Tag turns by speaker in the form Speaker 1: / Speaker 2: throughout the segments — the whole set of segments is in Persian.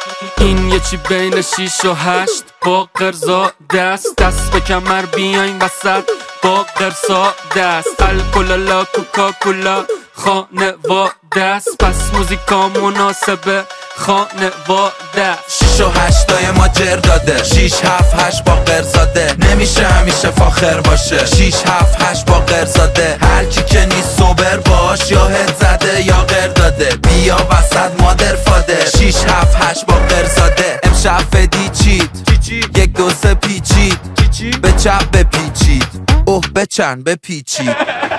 Speaker 1: این یه چی بین 6 و 8 با قرزا دست به کمر بیاین وسط با قرصا دست الکلالا کوکاکولا خانواده است پس موزیکا مناسبه خانواده
Speaker 2: 6 و 8 ما جر داده 6 7 8 با قرزاده نمیشه همیشه فاخر باشه 6 7 8 با قرزاده هر کی که نیست سوبر باش یا هد زده یا قر داده بیا وسط مادر فاده 6 7 8 با قرزاده امشب فدی چید 1 2 3 پیچید به چپ بپیچید اوه بچن بپیچید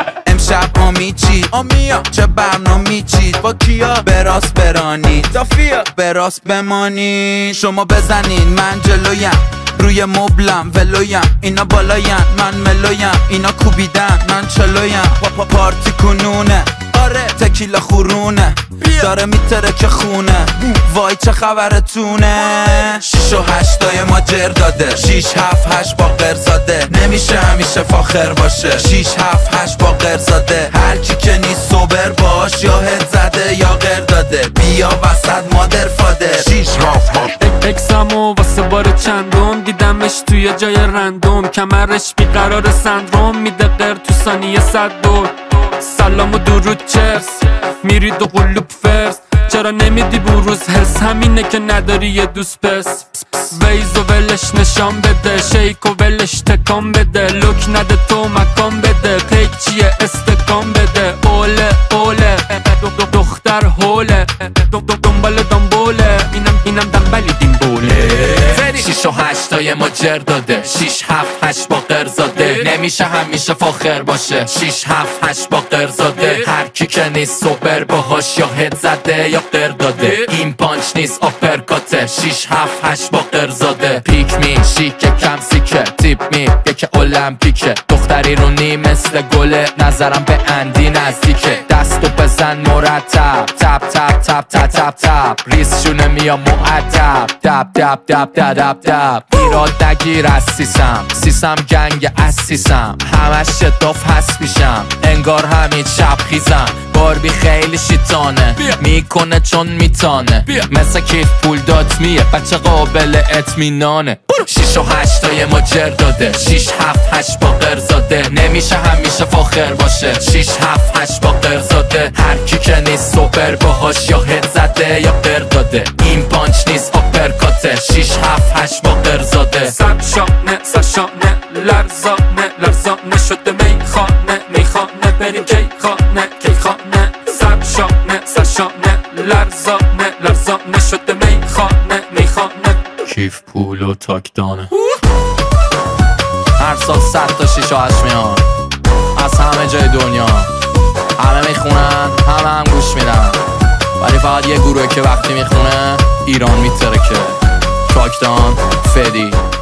Speaker 2: امشب آمی چید چه برنامه چید با کیا براست برانید دافیا براست بمانید شما بزنین من جلویم روی مبلم ولویم اینا بالایم من ملویم اینا کوبیدن من چلویم پارتی کنونه آره تکیلا خورونه داره میتره که خونه وای چه خبرتونه 6 و 8 ما جر داده 6 7 8 با قرزاده نمیشه همیشه فاخر باشه 6 7 8 با قرزاده هر کی که نیست سوبر باش یا هد زده یا قر داده بیا وسط مادر فاده 6 7 8
Speaker 1: اکسامو واسه بار چندم دیدمش توی جای رندوم کمرش بیقرار سندروم میده قر تو ثانیه 100 دور سلام و درود چرس میری دو قلوب فرس چرا نمیدی بروز حس همینه که نداری یه دوست پس ویز و ولش نشان بده شیک و ولش تکان بده لوک نده تو مکان بده پیک چیه استکان بده اوله دختر هوله دنبال دنبوله اینم دنبالی دنبوله
Speaker 2: 6 و 8 ما جر داده 6 7 8 با قرزاده نمیشه همیشه فاخر باشه 6 7 8 با قرزاده هر کی که نیست سوبر باهاش یا هد زده یا قر داده این پانچ نیست آپرکاته 6 7 8 با قرزاده پیک می شیک کم سیکه تیپ می یکی المپیکه دختری رو نی مثل گله نظرم به اندی نزدیکه دستو بزن مرتب تپ تپ تپ تپ تپ تپ ریس شونه میا معدب دب دب دب دب دب دب ایراد نگیر از سیسم گنگ اسیسم همش شداف هست میشم انگار همین شب خیزم باربی خیلی شیطانه میکنه چون میتانه مثل کیف پول دات میه بچه قابل اطمینانه 6 و 8 ما جر داده 6 7 8 با قرزاده نمیشه همیشه فاخر باشه 6 7 8 با قرزاده هر کی که نیست سوبر باهاش یا هد زده یا قر داده این پانچ نیست آپرکاته 6 7 8 با قرزاده
Speaker 1: سرشانه لرزانه شده میخانه بریم کیخانه سرشانه لرزانه شده میخانه
Speaker 2: کیف پول و تاکدانه هر سال 100 تا 6 و 8 میان از همه جای دنیا همه میخونن همه هم گوش میدن ولی فقط یه گروه که وقتی میخونه ایران میترکه تاکدان فدی